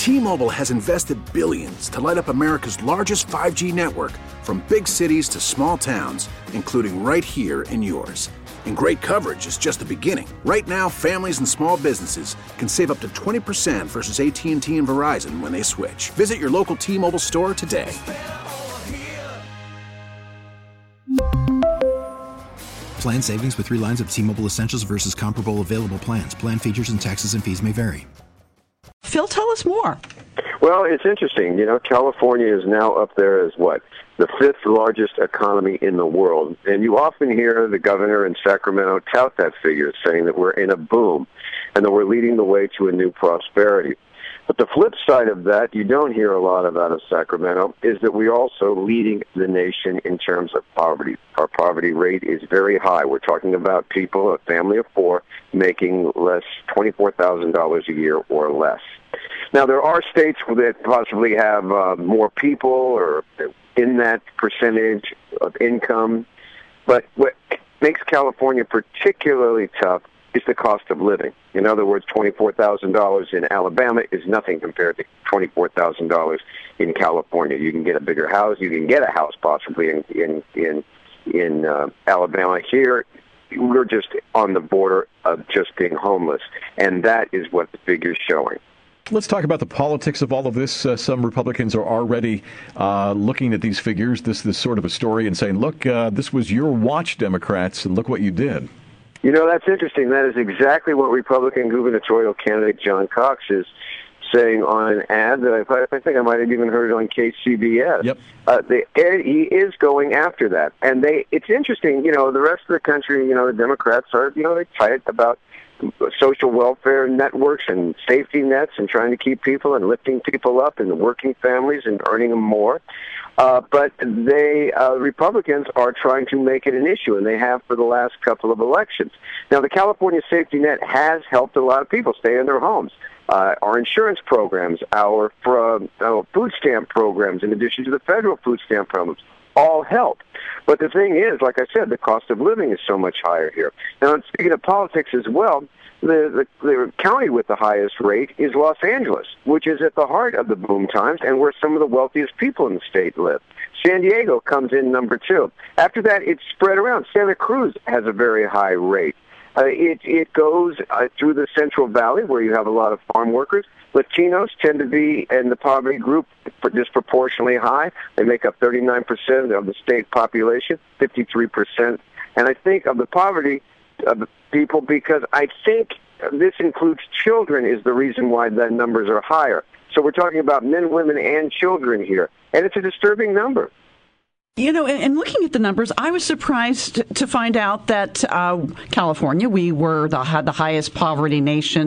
T-Mobile has invested billions to light up America's largest 5G network, from big cities to small towns, including right here in yours. And great coverage is just the beginning. Right now, families and small businesses can save up to 20% versus AT&T and Verizon when they switch. Visit your local T-Mobile store today. Plan savings with 3 lines of T-Mobile Essentials versus comparable available plans. Plan features and taxes and fees may vary. Phil, tell us more. Well, it's interesting. You know, California is now up there as what? The 5th largest economy in the world. And you often hear the governor in Sacramento tout that figure, saying that we're in a boom and that we're leading the way to a new prosperity. But the flip side of that, you don't hear a lot about of Sacramento, is that we're also leading the nation in terms of poverty. Our poverty rate is very high. We're talking about people, a family of 4, making less $24,000 a year or less. Now, there are states that possibly have more people or in that percentage of income, but what makes California particularly tough is the cost of living. In other words, $24,000 in Alabama is nothing compared to $24,000 in California. You can get a bigger house. You can get a house possibly in Alabama. Here, we're just on the border of just being homeless, and that is what the figure's showing. Let's talk about the politics of all of this. Some Republicans are already looking at these figures, this sort of a story, and saying, look, this was your watch, Democrats, and look what you did. You know, that's interesting. That is exactly what Republican gubernatorial candidate John Cox is saying on an ad that I think I might have even heard it on KCBS. Yep. He is going after that. And it's interesting, you know, the rest of the country, you know, the Democrats are, you know, they're tight about social welfare networks and safety nets and trying to keep people and lifting people up and working families and earning them more. But Republicans are trying to make it an issue, and they have for the last couple of elections. Now, the California safety net has helped a lot of people stay in their homes. Our insurance programs, our food stamp programs, in addition to the federal food stamp programs, all help. But the thing is, like I said, the cost of living is so much higher here. Now, speaking of politics as well, the county with the highest rate is Los Angeles, which is at the heart of the boom times and where some of the wealthiest people in the state live. San Diego comes in number 2. After that, it's spread around. Santa Cruz has a very high rate. It goes through the Central Valley, where you have a lot of farm workers. Latinos tend to be in the poverty group disproportionately high. They make up 39% of the state population, 53%. And I think of the poverty of the people, because I think this includes children, is the reason why the numbers are higher. So we're talking about men, women, and children here. And it's a disturbing number. You know, and looking at the numbers, I was surprised to find out that California, we had the highest poverty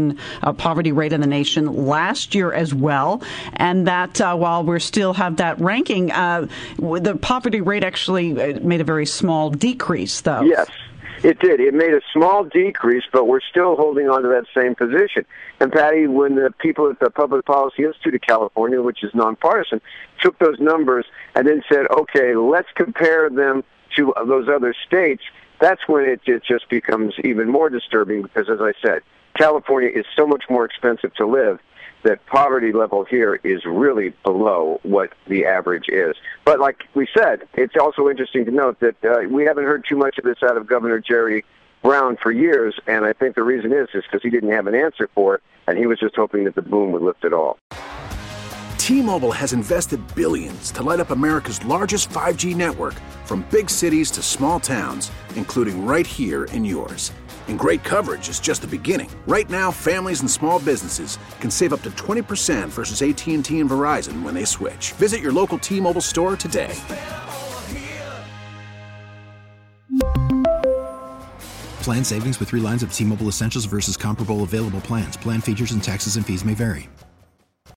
rate in the nation last year as well, and that while we still have that ranking, the poverty rate actually made a very small decrease, though. Yes. It did. It made a small decrease, but we're still holding on to that same position. And, Patty, when the people at the Public Policy Institute of California, which is nonpartisan, took those numbers and then said, okay, let's compare them to those other states, that's when it just becomes even more disturbing because, as I said, California is so much more expensive to live that poverty level here is really below what the average is. But like we said, it's also interesting to note that we haven't heard too much of this out of Governor Jerry Brown for years, and I think the reason is because he didn't have an answer for it, and he was just hoping that the boom would lift it all. T-Mobile has invested billions to light up America's largest 5G network, from big cities to small towns, including right here in yours. And great coverage is just the beginning. Right now, families and small businesses can save up to 20% versus AT&T and Verizon when they switch. Visit your local T-Mobile store today. Plan savings with 3 lines of T-Mobile Essentials versus comparable available plans. Plan features and taxes and fees may vary.